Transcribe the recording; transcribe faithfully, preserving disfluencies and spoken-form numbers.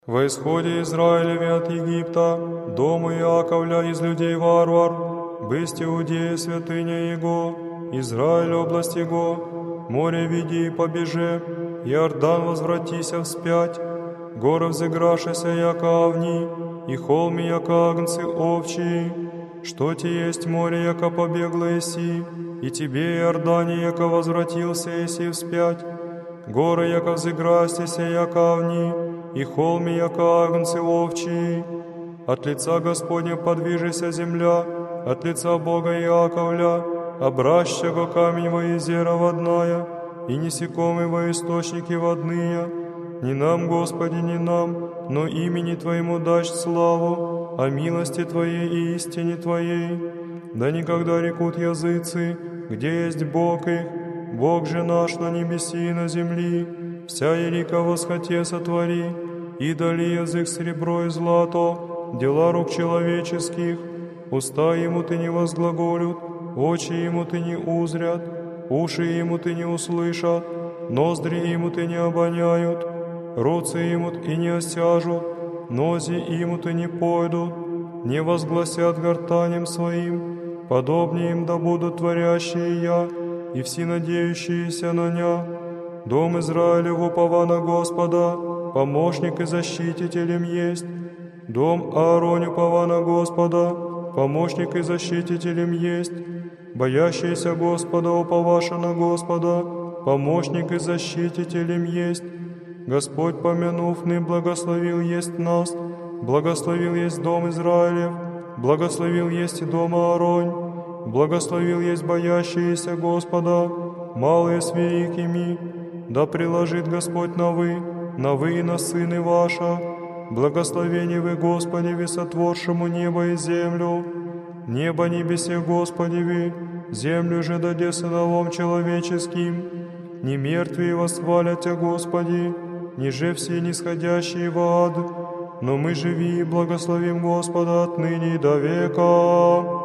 Во исходе Израилеве от Египта, дома Иаковля из людей варвар, бысть Иудея святыня Его, Израиль область Его, море види и побеже, Иордан возвратися вспять, горы взыграшися, яко овни, и холми, яко агнцы овчии, что те есть море, яко побегло еси, и тебе, Иордане, яко возвратился еси вспять, горы, яко взыграстися, яко овни, и холми, яко агнцы овчии. От лица Господня подвижися земля, от лица Бога Иаковля, обраща го камень во езера водная, и насекомые во источники водные. Не нам, Господи, не нам, но имени Твоему дашь славу, о милости Твоей и истине Твоей. Да никогда рекут языцы, где есть Бог их, Бог же наш на небеси и на земли, вся елика восхоте сотвори, и дали язык серебро и злато, дела рук человеческих, уста ему ты не возглаголют, очи ему ты не узрят, уши ему ты не услышат, ноздри ему ты не обоняют, руцы ему и не осяжут, нози ему ты не пойдут, не возгласят гортанем своим, подобнее им да будут творящие я, и все надеющиеся на ня. Дом Израилев упова на Господа, помощник и защититель им есть. Дом Ааронь упова на Господа, помощник и защититель им есть. Боящиеся Господа уповаша на Господа, помощник и защититель им есть. Господь, помянув, не благословил есть нас, благословил есть дом Израилев, благословил есть и дом Ааронь, благословил есть боящиеся Господа, малые с великими. Да приложит Господь на вы, на вы и на сыны ваша. Благословение вы, Господи, сотворшему небо и землю. Небо небесе, Господи, вы, землю же даде сыновом человеческим. Не мертвые восхвалят Тя, Господи, ниже все нисходящие в ад. Но мы живи и благословим Господа отныне и до века.